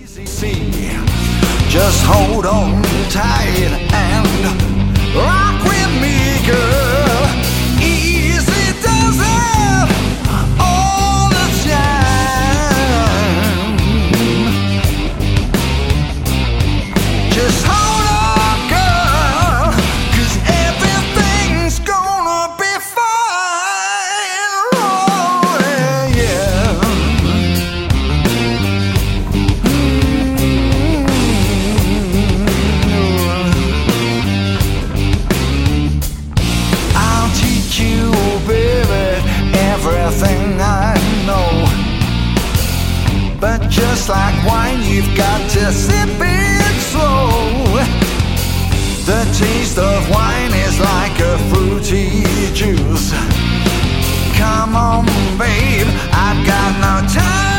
See, just hold on tight and rock with me, girl. Easy does it all the time. Just hold on, girl, 'cause everything's gonna be fine. Oh, yeah. I'll teach you, baby, everything I know. But just like wine, you've got to sip it slow. The taste of wine is like a fruity juice. Come on, babe, I've got no time.